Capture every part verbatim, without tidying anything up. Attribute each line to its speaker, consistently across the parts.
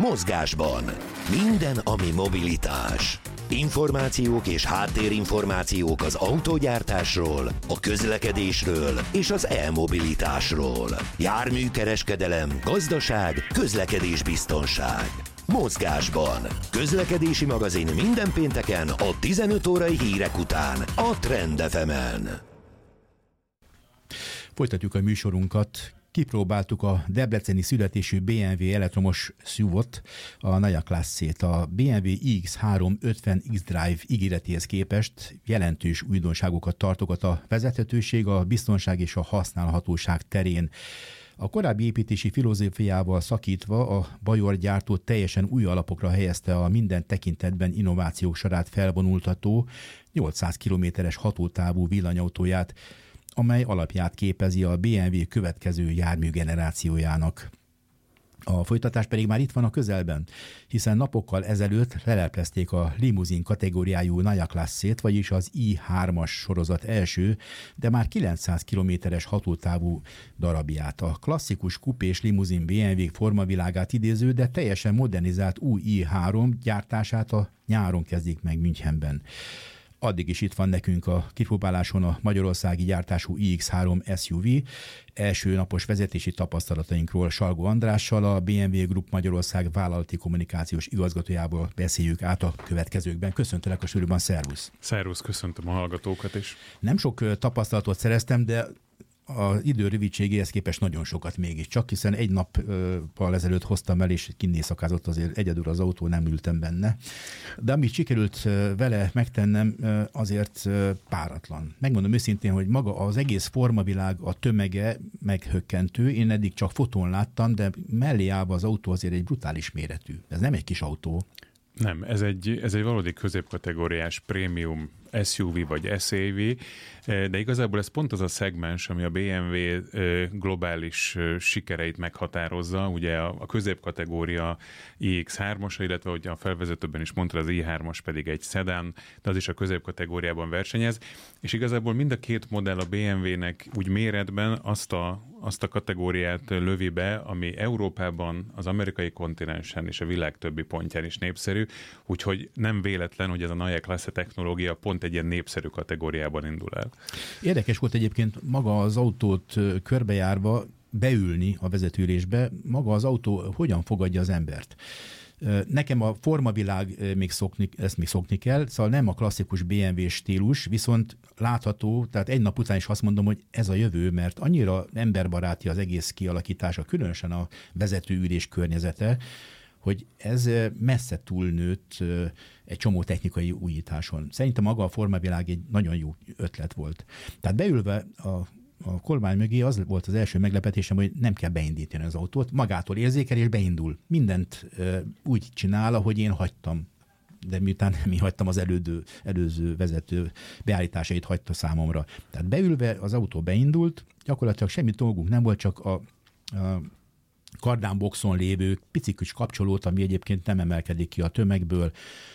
Speaker 1: Mozgásban. Minden, ami mobilitás. Információk és háttérinformációk az autógyártásról, a közlekedésről és az e-mobilitásról. Járműkereskedelem, gazdaság, közlekedésbiztonság. Mozgásban. Közlekedési magazin minden pénteken a tizenöt órai hírek után a Trend ef emen.
Speaker 2: Folytatjuk a műsorunkat. Kipróbáltuk a debreceni születésű bé em vé elektromos es u vé-ot, a Naya Class-ét. A bé em vé i iksz háromszázötven xDrive ígéretéhez képest jelentős újdonságokat tartogat a vezethetőség, a biztonság és a használhatóság terén. A korábbi építési filozófiával szakítva a Bajor gyártó teljesen új alapokra helyezte a minden tekintetben innovációk sorát felvonultató nyolcszáz kilométeres hatótávú villanyautóját, amely alapját képezi a bé em vé következő járműgenerációjának. A folytatás pedig már itt van a közelben, hiszen napokkal ezelőtt leleplezték a limuzin kategóriájú Naya Class-ét, vagyis az i hármas sorozat első, de már kilencszáz kilométeres hatótávú darabját. A klasszikus kupés limuzin bé em vé formavilágát idéző, de teljesen modernizált új i három gyártását a nyáron kezdik meg Münchenben. Addig is itt van nekünk a kipróbáláson a magyarországi gyártású i iksz három es u vé. Első napos vezetési tapasztalatainkról Salgó Andrással, a bé em vé Group Magyarország vállalati kommunikációs igazgatójából beszéljük át a következőkben. Köszöntelek a stúdióban, szervusz!
Speaker 3: Szervusz, köszöntöm a hallgatókat is.
Speaker 2: Nem sok tapasztalatot szereztem, de az idő rövidségéhez képest nagyon sokat mégiscsak, hiszen egy nappal ezelőtt hoztam el, és kinézszakázott, azért egyedül az autó, nem ültem benne. De amit sikerült vele megtennem, azért páratlan. Megmondom őszintén, hogy maga az egész formavilág, a tömege meghökkentő. Én eddig csak fotón láttam, de mellé állva az autó azért egy brutális méretű. Ez nem egy kis autó.
Speaker 3: Nem, ez egy, ez egy valódi középkategóriás prémium es u vé vagy es á vé, de igazából ez pont az a szegmens, ami a bé em vé globális sikereit meghatározza. Ugye a középkategória i iksz hármas, illetve hogy a felvezetőben is mondta, az i hármas pedig egy szedán, de az is a középkategóriában versenyez, és igazából mind a két modell a bé em vé-nek úgy méretben azt a, azt a kategóriát lövi be, ami Európában, az amerikai kontinensen és a világ többi pontján is népszerű, úgyhogy nem véletlen, hogy ez a Naya Class technológia pont egy ilyen népszerű kategóriában indul el.
Speaker 2: Érdekes volt egyébként maga az autót körbejárva beülni a vezetőülésbe, maga az autó hogyan fogadja az embert. Nekem a formavilág még szokni, ezt még szokni kell, szóval nem a klasszikus bé em vé stílus, viszont látható, tehát egy nap után is azt mondom, hogy ez a jövő, mert annyira emberbaráti az egész kialakítása, különösen a vezetőülés környezete, hogy ez messze túlnőtt egy csomó technikai újításon. Szerintem maga a formavilág egy nagyon jó ötlet volt. Tehát beülve a, a kormány mögé az volt az első meglepetésem, hogy nem kell beindítani az autót, magától érzékel és beindul. Mindent úgy csinál, ahogy én hagytam. De miután mi hagytam, az elődő, előző vezető beállításait hagyta számomra. Tehát beülve az autó beindult, gyakorlatilag semmi dolgunk nem volt, csak a, a kardánboxon lévő pici kis kapcsolót, ami egyébként nem emelkedik ki a tömegből,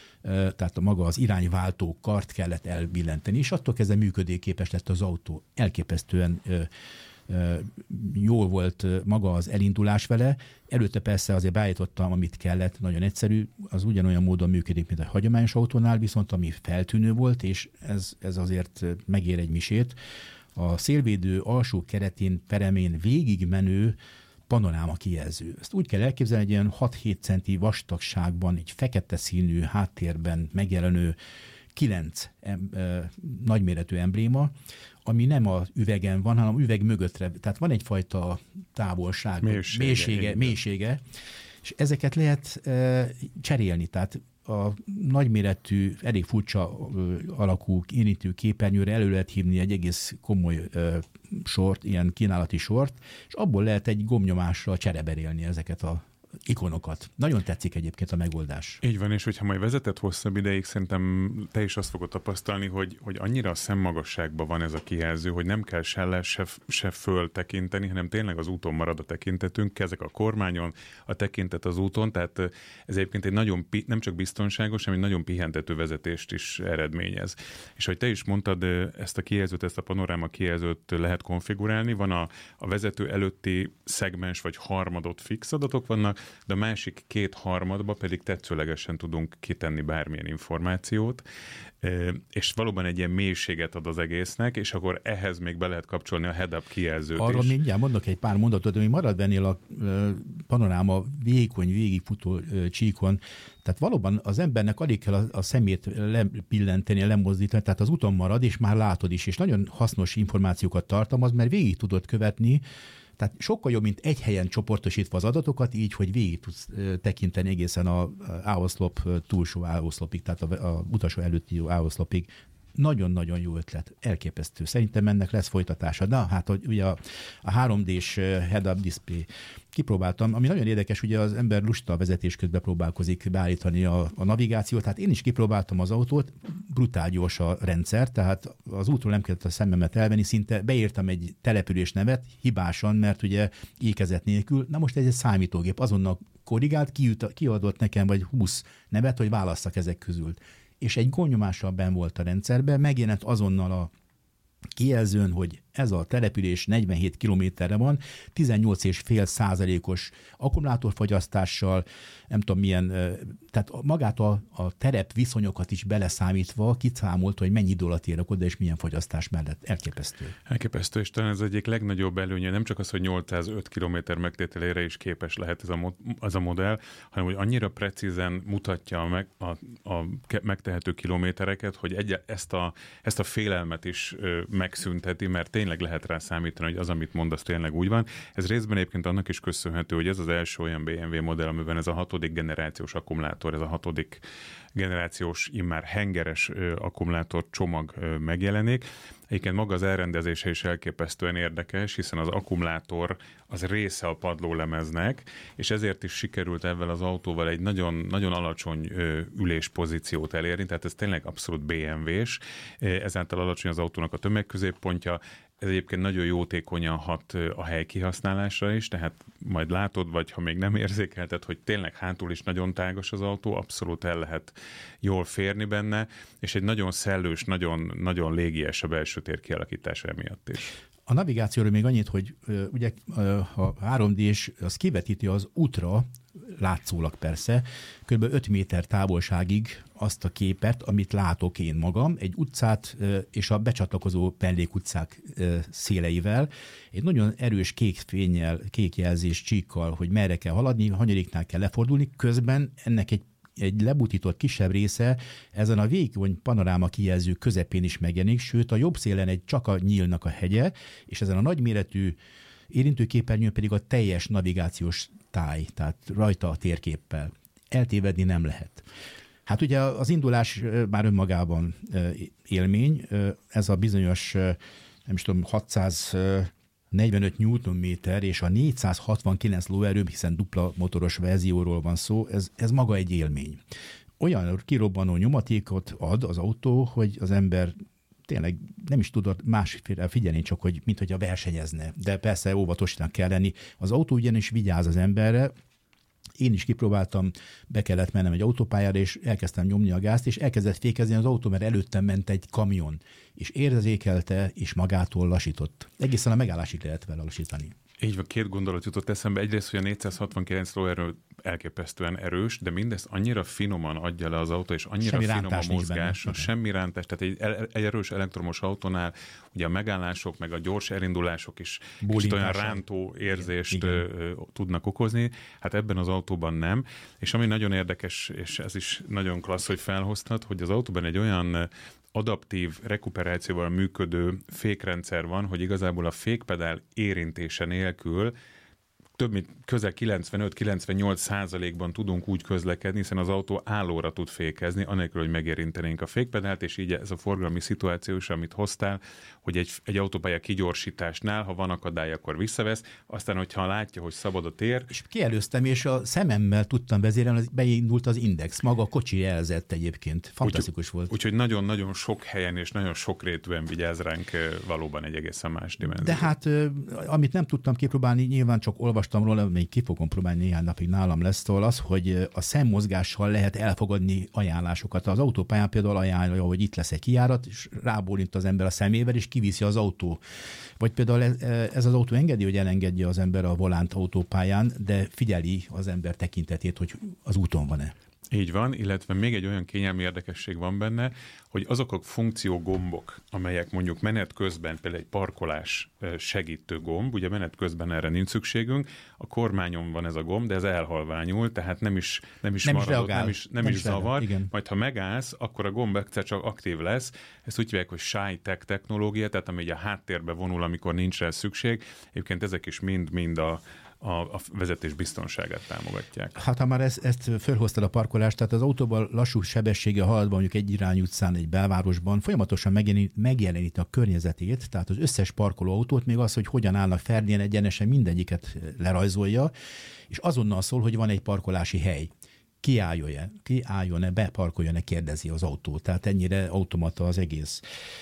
Speaker 2: tehát a maga az irányváltó kart kellett elbillenteni, és attól kezdve működőképes lett az autó. Elképesztően ö, ö, jól volt maga az elindulás vele. Előtte persze azért beállítottam, amit kellett, nagyon egyszerű, az ugyanolyan módon működik, mint a hagyományos autónál, viszont ami feltűnő volt, és ez, ez azért megér egy misét. A szélvédő alsó keretén, peremén végigmenő panoráma kijelző. Ezt úgy kell elképzelni, egy ilyen hat-hét centi vastagságban, egy fekete színű háttérben megjelenő kilenc em, e, nagyméretű embléma, ami nem az üvegen van, hanem üveg mögöttre. Tehát van egyfajta távolság,
Speaker 3: mélysége,
Speaker 2: mélysége, mélysége és ezeket lehet e, cserélni. Tehát a nagyméretű, elég furcsa alakú érintő képernyőre elő lehet hívni egy egész komoly ö, sort, ilyen kínálati sort, és abból lehet egy gombnyomásra csereberélni ezeket a ikonokat. Nagyon tetszik egyébként a megoldás.
Speaker 3: Így van, és hogyha majd vezetett hosszabb ideig, szerintem te is azt fogod tapasztalni, hogy, hogy annyira a szemmagasságban van ez a kijelző, hogy nem kell se le, se, se föl tekinteni, hanem tényleg az úton marad a tekintetünk, kezek a kormányon, a tekintet az úton, tehát ez egyébként egy nagyon, nem csak biztonságos, hanem egy nagyon pihentető vezetést is eredményez. És ahogy te is mondtad, ezt a kijelzőt, ezt a panoráma kijelzőt lehet konfigurálni, van a, a vezető előtti szegmens vagy harmadot fix adatok vannak, de a másik két harmadba pedig tetszőlegesen tudunk kitenni bármilyen információt, és valóban egy ilyen mélységet ad az egésznek, és akkor ehhez még be lehet kapcsolni a head-up kijelzőt
Speaker 2: Arra
Speaker 3: is.
Speaker 2: mindjárt mondok egy pár mondatot, ami marad bennél a panoráma vékony, végigfutó csíkon. Tehát valóban az embernek alig kell a, a szemét lepillenteni, lemozdítani, tehát az úton marad, és már látod is, és nagyon hasznos információkat tartalmaz, mert végig tudod követni. Tehát sokkal jobb, mint egy helyen csoportosítva az adatokat, így, hogy végig tudsz tekinteni egészen a áoszlop túlsó áoszlopig, tehát a, a utasó előtti áoszlopig. Nagyon-nagyon jó ötlet, elképesztő. Szerintem ennek lesz folytatása. Na, hát ugye a, a három dés head-up display kipróbáltam, ami nagyon érdekes, ugye az ember lusta vezetés közben próbálkozik beállítani a, a navigációt, tehát én is kipróbáltam az autót, brutál gyors a rendszer, tehát az útról nem kellett a szememet elvenni, szinte beírtam egy település nevet, hibásan, mert ugye ékezet nélkül, na most ez egy számítógép, azonnal korrigált, kiadott nekem vagy húsz nevet, hogy válasszak ezek közül. És egy gomnyomással benn volt a rendszerben, megjelent azonnal a kijelzőn, hogy ez a település negyvenhét kilométerre van, tizennyolc egész öt százalékos akkumulátorfogyasztással, nem tudom milyen, tehát magát a, a terep viszonyokat is beleszámítva kiszámolt, hogy mennyi idő alatt érek oda, és milyen fogyasztás mellett. Elképesztő.
Speaker 3: Elképesztő, és talán ez egyik legnagyobb előnye, nem csak az, hogy nyolcszázöt kilométer megtételére is képes lehet ez a, az a modell, hanem hogy annyira precízen mutatja a, meg, a, a megtehető kilométereket, hogy egy, ezt, a, ezt a félelmet is ö, megszünteti, mert tényleg lehet rá számítani, hogy az, amit mondasz, tényleg úgy van. Ez részben egyébként annak is köszönhető, hogy ez az első olyan bé em vé modell, amiben ez a hatodik generációs akkumulátor, ez a hatodik generációs, immár hengeres ö, akkumulátor csomag ö, megjelenik. Egyébként maga az elrendezése is elképesztően érdekes, hiszen az akkumulátor az része a padlólemeznek, és ezért is sikerült ezzel az autóval egy nagyon, nagyon alacsony ö, üléspozíciót elérni, tehát ez tényleg abszolút bé em vés, ezáltal alacsony az autónak a tömegközépppontja. Ez egyébként nagyon jótékonyan hat a hely kihasználásra is, tehát majd látod, vagy ha még nem érzékelted, hogy tényleg hátul is nagyon tágos az autó, abszolút el lehet jól férni benne, és egy nagyon szellős, nagyon, nagyon légies a belső tér kialakítása emiatt is.
Speaker 2: A navigációról még annyit, hogy ugye a három dés az kivetíti az útra, látszólag persze, kb. öt méter távolságig azt a képet, amit látok én magam, egy utcát és a becsatlakozó Pellék utcák széleivel, egy nagyon erős kék fénnyel, kék jelzés csíkkal, hogy merre kell haladni, hanyadiknál kell lefordulni, közben ennek egy egy lebutított kisebb része ezen a vékony panoráma kijelző közepén is megjelenik, sőt a jobb szélen egy csak a nyílnak a hegye, és ezen a nagyméretű érintőképernyőn pedig a teljes navigációs táj, tehát rajta a térképpel. Eltévedni nem lehet. Hát ugye az indulás már önmagában élmény, ez a bizonyos, nem is tudom, hatszáznegyvenöt newtonméter és a négyszázhatvankilenc lóerő, hiszen dupla motoros verzióról van szó, ez, ez maga egy élmény. Olyan kirobbanó nyomatékot ad az autó, hogy az ember tényleg nem is tudod másféle figyelni, csak hogy mint hogy a versenyezne. De persze óvatosnak kell lenni. Az autó ugyanis vigyáz az emberre. Én is kipróbáltam, be kellett mennem egy autópályára, és elkezdtem nyomni a gázt, és elkezdett fékezni az autó, mert előttem ment egy kamion, és érzékelte, és magától lassított. Egészen a megállásig lehet vele lassítani.
Speaker 3: Így van, két gondolat jutott eszembe. Egyrészt, hogy a négyszázhatvankilenc lóerő elképesztően erős, de mindezt annyira finoman adja le az autó, és annyira semmi finom a mozgása, semmi rántás. Tehát egy, egy erős elektromos autónál ugye a megállások, meg a gyors elindulások is kicsit olyan rántó érzést igen, igen. tudnak okozni. Hát ebben az autóban nem. És ami nagyon érdekes, és ez is nagyon klassz, hogy felhoztad, hogy az autóban egy olyan adaptív rekuperációval működő fékrendszer van, hogy igazából a fékpedál érintése nélkül több mint közel kilencvenöt-kilencvennyolc százalékban tudunk úgy közlekedni, hiszen az autó állóra tud fékezni, anélkül, hogy megérintenénk a fékpedált, és így ez a forgalmi szituáció is, amit hoztál, hogy egy, egy autópálya kigyorsításnál, ha van akadály, akkor visszavesz, aztán, hogyha látja, hogy szabad a tér.
Speaker 2: És kielőztem, és a szememmel tudtam vezérelni, beindult az index, maga a kocsi jelzett egyébként. Fantasztikus úgy, volt.
Speaker 3: Úgyhogy nagyon-nagyon sok helyen és nagyon sokrétűen vigyáz ránk valóban egy egészen más dimenzió.
Speaker 2: De hát, amit nem tudtam kipróbálni, nyilván csak olvastam olvastam róla, még ki fogom próbálni, néhány napig nálam lesz, szóval az, hogy a szemmozgással lehet elfogadni ajánlásokat. Az autópályán például ajánlja, hogy itt lesz egy kijárat, és rábólint az ember a szemével, és kiviszi az autó. Vagy például ez, ez az autó engedi, hogy elengedje az ember a volánt autópályán, de figyeli az ember tekintetét, hogy az úton van-e.
Speaker 3: Így van, illetve még egy olyan kényelmi érdekesség van benne, hogy azok a funkciógombok, amelyek mondjuk menet közben, például egy parkolás segítő gomb, ugye menet közben erre nincs szükségünk, a kormányon van ez a gomb, de ez elhalványul, tehát nem is, nem is
Speaker 2: nem
Speaker 3: maradott,
Speaker 2: is reagál,
Speaker 3: nem is, nem
Speaker 2: nem
Speaker 3: is
Speaker 2: is
Speaker 3: zavar,
Speaker 2: reagál,
Speaker 3: majd ha megállsz, akkor a gomb egyszer csak aktív lesz, ezt úgy hívják, hogy shy-tech technológia, tehát ami a háttérbe vonul, amikor nincs rá szükség. Egyébként ezek is mind-mind a A, a vezetés biztonságát támogatják.
Speaker 2: Hát ha már ezt, ezt fölhoztad a parkolást, tehát az autóban lassú sebessége haladva mondjuk egy irányú utcán, egy belvárosban folyamatosan megjelenít, megjeleníti a környezetét, tehát az összes parkolóautót, még az, hogy hogyan állnak ferdén egyenesen, mindegyiket lerajzolja, és azonnal szól, hogy van egy parkolási hely. Ki álljon-e, ki álljon-e, beparkoljon-e, kérdezi az autó. Tehát ennyire automata az egész.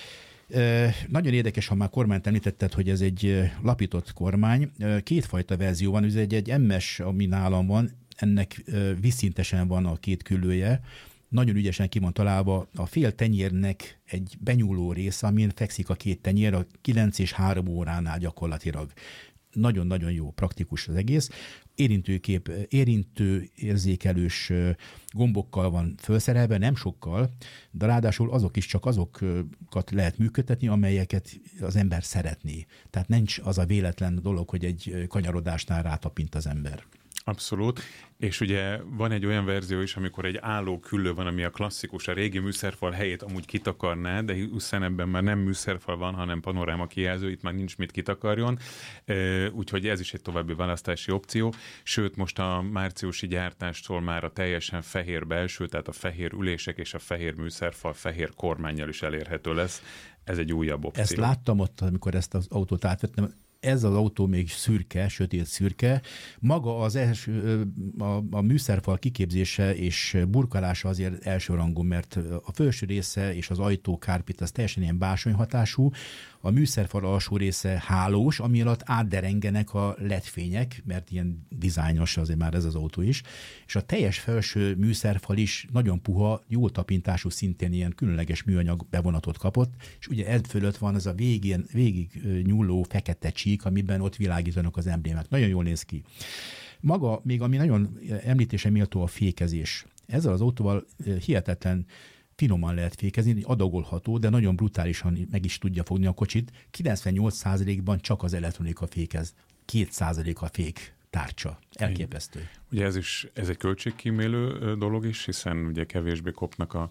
Speaker 2: Uh, nagyon érdekes, ha már kormányt említetted, hogy ez egy uh, lapított kormány. Uh, kétfajta verzió van, ez egy, egy em es, ami nálam van, ennek uh, vízszintesen van a két küllője. Nagyon ügyesen ki van találva a fél tenyérnek egy benyúló része, amin fekszik a két tenyér, a kilenc és három óránál gyakorlatilag. Nagyon-nagyon jó, praktikus az egész. Érintőkép, érintő érzékelős gombokkal van felszerelve, nem sokkal, de ráadásul azok is csak azokat lehet működtetni, amelyeket az ember szeretné. Tehát nincs az a véletlen dolog, hogy egy kanyarodásnál rátapint az ember.
Speaker 3: Abszolút, és ugye van egy olyan verzió is, amikor egy álló küllő van, ami a klasszikus, a régi műszerfal helyét amúgy kitakarná, de hiszen ebben már nem műszerfal van, hanem panoráma kijelző, itt már nincs mit kitakarjon, úgyhogy ez is egy további választási opció, sőt most a márciusi gyártástól már a teljesen fehér belső, tehát a fehér ülések és a fehér műszerfal fehér kormánnyal is elérhető lesz, ez egy újabb opció.
Speaker 2: Ezt láttam ott, amikor ezt az autót átvettem, ez az autó még szürke, sötét szürke. Maga az első, a, a műszerfal kiképzése és burkolása azért elsőrangú, mert a felső része és az ajtókárpit az teljesen ilyen básonyhatású, a műszerfal alsó része hálós, ami alatt átderengenek a led fények, mert ilyen dizájnos azért már ez az autó is, és a teljes felső műszerfal is nagyon puha, jól tapintású, szintén ilyen különleges műanyag bevonatot kapott, és ugye ez fölött van az a végén, végig nyúló fekete csík, amiben ott világítanak az emblémák. Nagyon jól néz ki. Maga, még ami nagyon említése méltó, a fékezés. Ezzel az autóval hihetetlen finoman lehet fékezni, adagolható, de nagyon brutálisan meg is tudja fogni a kocsit. kilencvennyolc százalékban csak az elektronika fékez, két százalék a fék tárcsa. Elképesztő.
Speaker 3: Ugye ez is, ez egy költségkímélő dolog is, hiszen ugye kevésbé kopnak a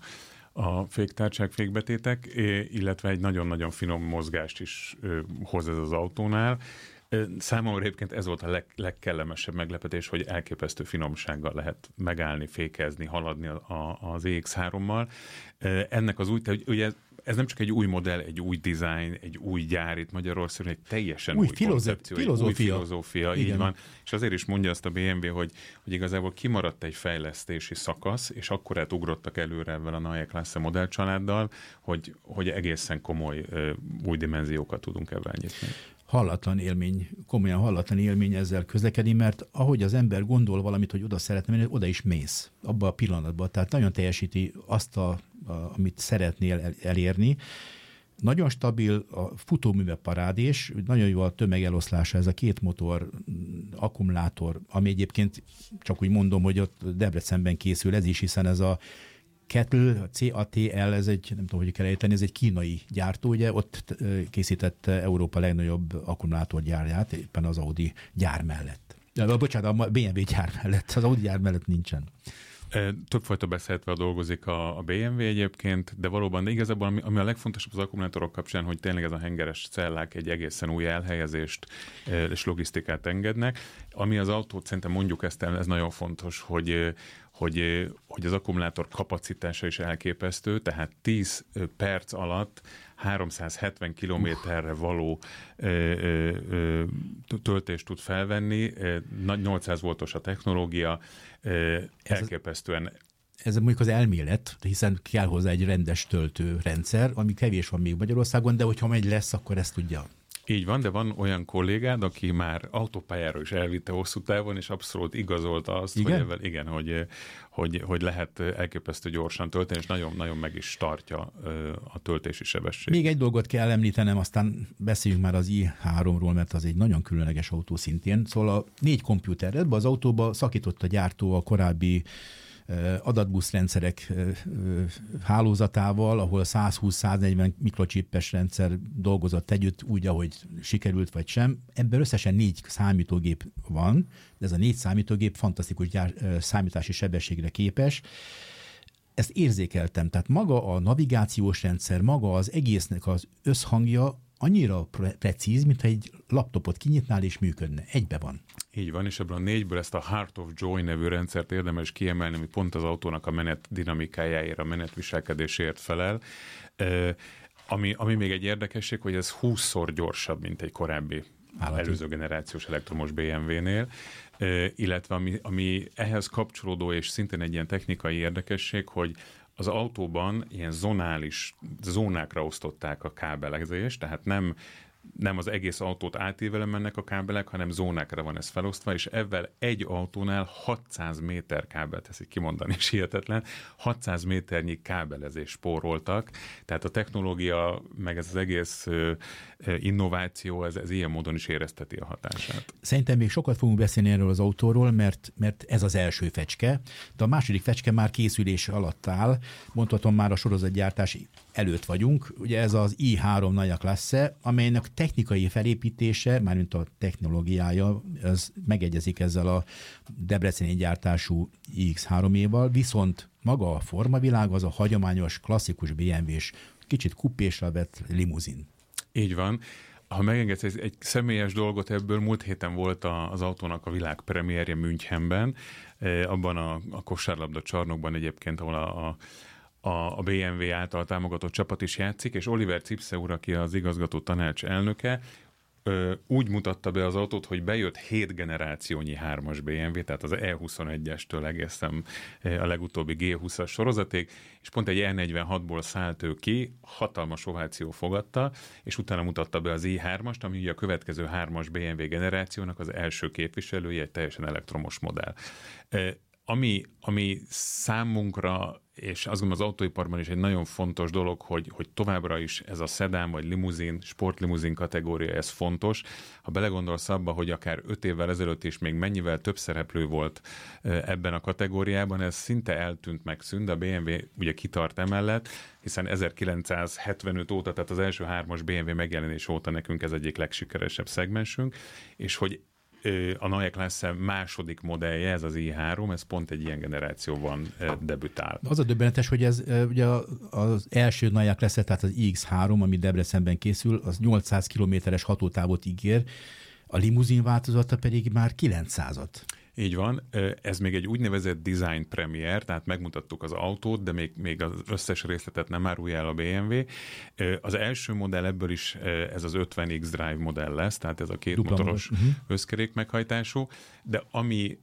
Speaker 3: a féktárcsák, fékbetétek, illetve egy nagyon-nagyon finom mozgást is hoz ez az autónál. Számomra egyébként ez volt a leg, legkellemesebb meglepetés, hogy elképesztő finomsággal lehet megállni, fékezni, haladni a, a, az é iksz hárommal. Ennek az új, ugye ez nem csak egy új modell, egy új design, egy új gyár itt Magyarországon, egy teljesen új, új filozo- koncepció, filozófia. Egy új filozófia, így van. És azért is mondja azt a bé em vé, hogy, hogy igazából kimaradt egy fejlesztési szakasz, és akkor ugrottak előre ebben a Neue Klasse modellcsaláddal, hogy, hogy egészen komoly új dimenziókat tudunk ebben nyitni.
Speaker 2: Hallatlan élmény, komolyan hallatlan élmény ezzel közlekedni, mert ahogy az ember gondol valamit, hogy oda szeretne menni, oda is mész, abban a pillanatban. Tehát nagyon teljesíti azt, a, a, amit szeretnél elérni. Nagyon stabil, a futóműve parádés, nagyon jó a tömegeloszlása, ez a két motor, akkumulátor, ami egyébként csak úgy mondom, hogy ott Debrecenben készül ez is, hiszen ez a Kettle, a cé á té el, ez egy, nem tudom, hogy kell ejteni, ez egy kínai gyártó, ugye, ott készítette Európa legnagyobb akkumulátorgyárját, éppen az Audi gyár mellett. De, bocsánat, a bé em vé gyár mellett, az Audi gyár mellett nincsen.
Speaker 3: Többfajta beszélve dolgozik a, a bé em vé egyébként, de valóban, de igazából ami, ami a legfontosabb az akkumulátorok kapcsán, hogy tényleg ez a hengeres cellák egy egészen új elhelyezést és logisztikát engednek. Ami az autót, szerintem mondjuk ezt el, ez nagyon fontos, hogy Hogy, hogy az akkumulátor kapacitása is elképesztő, tehát tíz perc alatt háromszázhetven kilométerre való ö, ö, ö, töltést tud felvenni, nyolcszáz voltos a technológia, ö, elképesztően.
Speaker 2: Ez mondjuk az elmélet, hiszen kell hozzá egy rendes töltőrendszer, ami kevés van még Magyarországon, de hogyha megy lesz, akkor ezt tudja.
Speaker 3: Így van, de van olyan kollégád, aki már autópályára is elvitte hosszú távon, és abszolút igazolta azt, igen? hogy ebben, igen, hogy, hogy, hogy lehet elképesztő gyorsan tölteni, és nagyon-nagyon meg is tartja a töltési sebesség.
Speaker 2: Még egy dolgot kell említenem, aztán beszéljünk már az i háromról, mert az egy nagyon különleges autó szintén. Szóval a négy kompjúter ebbe az autóba szakított a gyártó a korábbi adatbuszrendszerek hálózatával, ahol százhúsz-száznegyven mikrocsippes rendszer dolgozott együtt úgy, ahogy sikerült vagy sem. Ebben összesen négy számítógép van, de ez a négy számítógép fantasztikus gyár, számítási sebességre képes. Ezt érzékeltem, tehát maga a navigációs rendszer, maga az egésznek az összhangja annyira pre- precíz, mintha egy laptopot kinyitnál és működne. Egybe van.
Speaker 3: Így van, és ebből a négyből ezt a Heart of Joy nevű rendszert érdemes kiemelni, ami pont az autónak a menet dinamikájáért, a menet viselkedéséért felel. E, ami, ami még egy érdekesség, hogy ez húszszor gyorsabb, mint egy korábbi Állati. előző generációs elektromos bé em vé-nél, e, illetve ami, ami ehhez kapcsolódó, és szintén egy ilyen technikai érdekesség, hogy az autóban ilyen zonális zónákra osztották a kábelezést, tehát nem nem az egész autót átívelően mennek a kábelek, hanem zónákra van ez felosztva, és ezzel egy autónál hatszáz méter kábel, teszik kimondani, és hihetetlen, hatszáz méternyi kábelezés spóroltak, tehát a technológia, meg ez az egész innováció, ez, ez ilyen módon is érezteti a hatását.
Speaker 2: Szerintem még sokat fogunk beszélni erről az autóról, mert, mert ez az első fecske, de a második fecske már készülés alatt áll, mondhatom már a sorozatgyártás előtt vagyunk. Ugye ez az i három Neue Klasse, amelynek technikai felépítése, mármint a technológiája, az megegyezik ezzel a debreceni gyártású i iksz három-éval, viszont maga a formavilág az a hagyományos, klasszikus bé em vé-s, kicsit kupésra vett limuzin.
Speaker 3: Így van. Ha megengedsz egy, egy személyes dolgot ebből, múlt héten volt a, az autónak a világpremierje Münchenben, abban a, a kosárlabda csarnokban egyébként, ahol a, a a bé em vé által támogatott csapat is játszik, és Oliver Zipse úr, aki az igazgató tanács elnöke, úgy mutatta be az autót, hogy bejött hét generációnyi hármas bé em vé, tehát az E huszonegyestől egészen a legutóbbi G húszas sorozatig, és pont egy E negyvenhatból szállt ő ki, hatalmas ováció fogadta, és utána mutatta be az i hármast, ami ugye a következő hármas bé em vé generációnak az első képviselője, egy teljesen elektromos modell. Ami, ami számunkra, és azt gondolom az autóiparban is egy nagyon fontos dolog, hogy, hogy továbbra is ez a szedán vagy limuzin, sportlimuzin kategória, ez fontos. Ha belegondolsz abba, hogy akár öt évvel ezelőtt is még mennyivel több szereplő volt ebben a kategóriában, ez szinte eltűnt, megszűnt, de a bé em vé ugye kitart emellett, hiszen ezerkilencszázhetvenöt óta, tehát az első hármas bé em vé megjelenés óta nekünk ez egyik legsikeresebb szegmensünk, és hogy a Neue Klasse második modellje, ez az i három, ez pont egy ilyen generációban debütál.
Speaker 2: Az a döbbenetes, hogy ez ugye az első Neue Klasse, tehát az i iksz három, ami Debrecenben készül, az nyolcszáz kilométeres hatótávot ígér, a limuzin változata pedig már kilencszázat.
Speaker 3: Így van, ez még egy úgynevezett design premier, tehát megmutattuk az autót, de még, még az összes részletet nem árulja el a bé em vé. Az első modell ebből is ez az ötven X-Drive modell lesz, tehát ez a két Dupla motoros uh-huh. összkerék meghajtású, de ami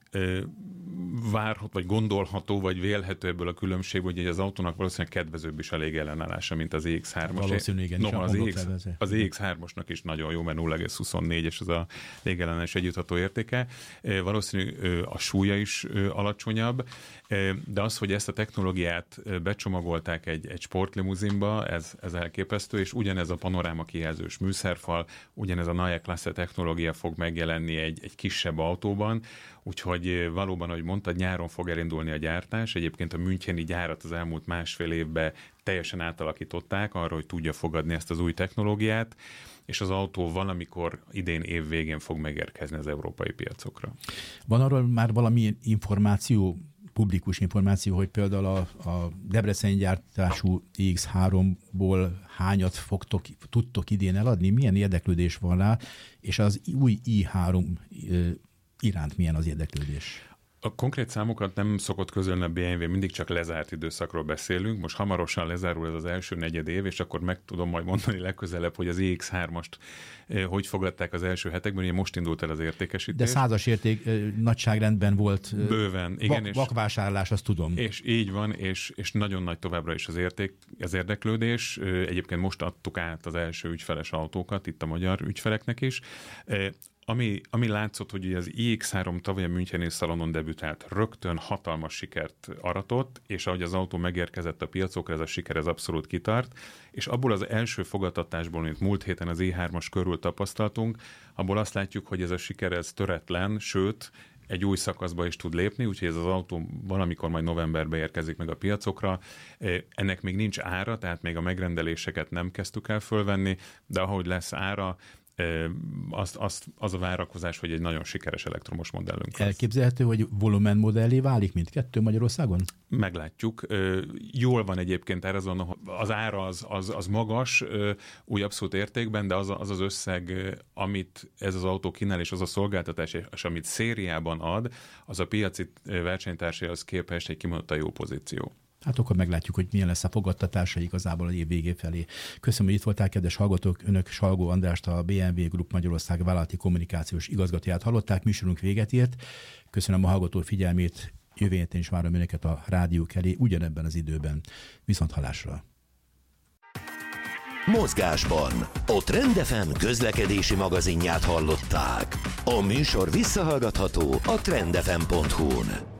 Speaker 3: várható, vagy gondolható, vagy vélhető ebből a különbség, hogy az autónak valószínűleg kedvezőbb is a légellenállása, mint az i iksz hármas.
Speaker 2: Valószínűleg igen.
Speaker 3: No, az, i iksz, az i iksz hármasnak is nagyon jó, mert nulla egész huszonnégyes az a légellenes együttható értéke. Valószínű a súlya is alacsonyabb, de az, hogy ezt a technológiát becsomagolták egy, egy sportlimuzinba, ez, ez elképesztő, és ugyanez a panoráma kijelzős műszerfal, ugyanez a Neue Klasse technológia fog megjelenni egy, egy kisebb autóban, úgyhogy valóban, ahogy mondtad, nyáron fog elindulni a gyártás. Egyébként a müncheni gyárat az elmúlt másfél évben teljesen átalakították arra, hogy tudja fogadni ezt az új technológiát, és az autó valamikor idén év végén fog megérkezni az európai piacokra.
Speaker 2: Van arról már valami információ, publikus információ, hogy például a, a Debreceni gyártású i iksz háromból hányat fogtok, tudtok idén eladni? Milyen érdeklődés van rá? És az új i három iránt milyen az érdeklődés?
Speaker 3: A konkrét számokat nem szokott közölni a bé em vé, mindig csak lezárt időszakról beszélünk. Most hamarosan lezárul ez az első negyed év, és akkor meg tudom majd mondani legközelebb, hogy az i iksz hármast eh, hogy fogadták az első hetekben, ugye most indult el az értékesítés.
Speaker 2: De százas érték eh, nagyságrendben volt. Eh,
Speaker 3: Bőven, igen.
Speaker 2: Vak, vakvásárlás, azt tudom.
Speaker 3: És így van, és, és nagyon nagy továbbra is az érték, az érdeklődés. Egyébként most adtuk át az első ügyfeles autókat, itt a magyar ügyfeleknek is. Ami, ami látszott, hogy az i iksz három tavaly a Müncheni szalonon debütált, rögtön hatalmas sikert aratott, és ahogy az autó megérkezett a piacokra, ez a siker ez abszolút kitart, és abból az első fogadtatásból, amit múlt héten az i hármas körül tapasztaltunk, abból azt látjuk, hogy ez a siker ez töretlen, sőt, egy új szakaszba is tud lépni, úgyhogy ez az autó valamikor majd novemberbe érkezik meg a piacokra. Ennek még nincs ára, tehát még a megrendeléseket nem kezdtük el fölvenni, de ahogy lesz ára, Az, az, az a várakozás, hogy egy nagyon sikeres elektromos modellünk lesz.
Speaker 2: Elképzelhető, hogy volumen modellé válik mindkettő Magyarországon?
Speaker 3: Meglátjuk. Jól van egyébként árazon, az ára az, az, az magas, új abszolút értékben, de az, az az összeg, amit ez az autó kínál, és az a szolgáltatás, és amit szériában ad, az a piaci versenytársaihoz képest egy kimondottan jó pozíció.
Speaker 2: Hát akkor meglátjuk, hogy milyen lesz a fogadtatása igazából az év végé felé. Köszönöm, hogy itt voltál, kedves hallgatók. Önök Salgó Andrást, a bé em vé Group Magyarország vállalati kommunikációs igazgatóját hallották. Műsorunk véget ért. Köszönöm a hallgató figyelmét. Jövő héten is várom önöket a rádiók elé, ugyanebben az időben. Viszonthallásra.
Speaker 1: Mozgásban a Trend ef em közlekedési magazinját hallották. A műsor visszahallgatható a trend ef em pont hu-n.